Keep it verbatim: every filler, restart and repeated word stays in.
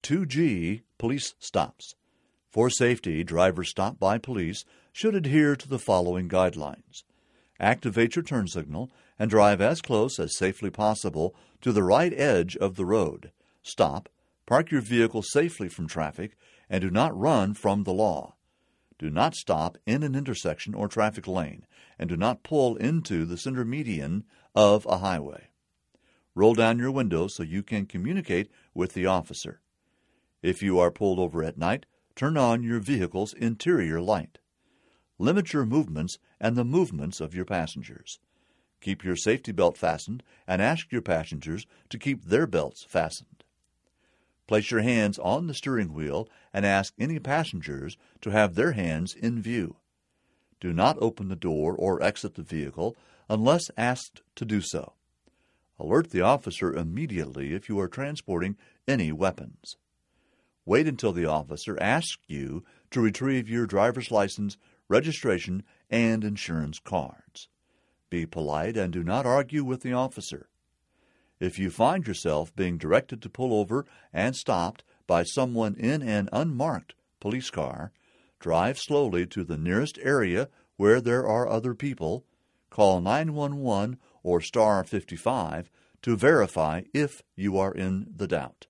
two G police stops. For safety, drivers stopped by police should adhere to the following guidelines. Activate your turn signal and drive as close as safely possible to the right edge of the road. Stop, park your vehicle safely from traffic, and do not run from the law. Do not stop in an intersection or traffic lane, and do not pull into the center median of a highway. Roll down your window so you can communicate with the officer. If you are pulled over at night, turn on your vehicle's interior light. Limit your movements and the movements of your passengers. Keep your safety belt fastened and ask your passengers to keep their belts fastened. Place your hands on the steering wheel and ask any passengers to have their hands in view. Do not open the door or exit the vehicle unless asked to do so. Alert the officer immediately if you are transporting any weapons. Wait until the officer asks you to retrieve your driver's license, registration, and insurance cards. Be polite and do not argue with the officer. If you find yourself being directed to pull over and stopped by someone in an unmarked police car, drive slowly to the nearest area where there are other people, call nine one one or star fifty-five to verify if you are in the doubt.